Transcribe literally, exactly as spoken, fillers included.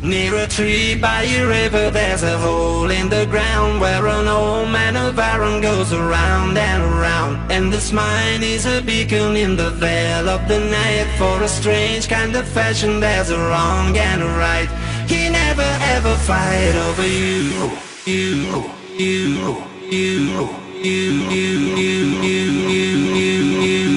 Near a tree by a river there's a hole in the ground where an old man of iron goes around and around. And this mine is a beacon in the veil of the night. For a strange kind of fashion there's a wrong and a right. He never ever fight over you, you, you, you, you, you, you, you, you, you.